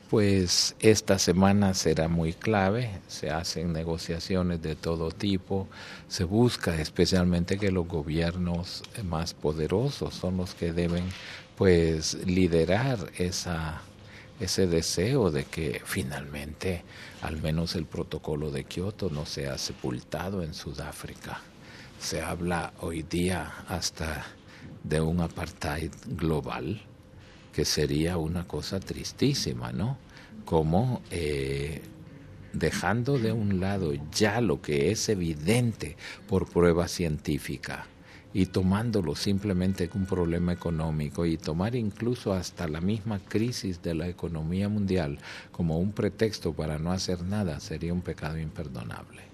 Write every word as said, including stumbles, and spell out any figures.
Pues esta semana será muy clave, se hacen negociaciones de todo tipo, se busca especialmente que los gobiernos más poderosos son los que deben pues liderar esa ese deseo de que finalmente al menos el protocolo de Kioto no sea sepultado en Sudáfrica. Se habla hoy día hasta de un apartheid global, que sería una cosa tristísima, ¿no? Como eh, dejando de un lado ya lo que es evidente por prueba científica y tomándolo simplemente como un problema económico y tomar incluso hasta la misma crisis de la economía mundial como un pretexto para no hacer nada, sería un pecado imperdonable.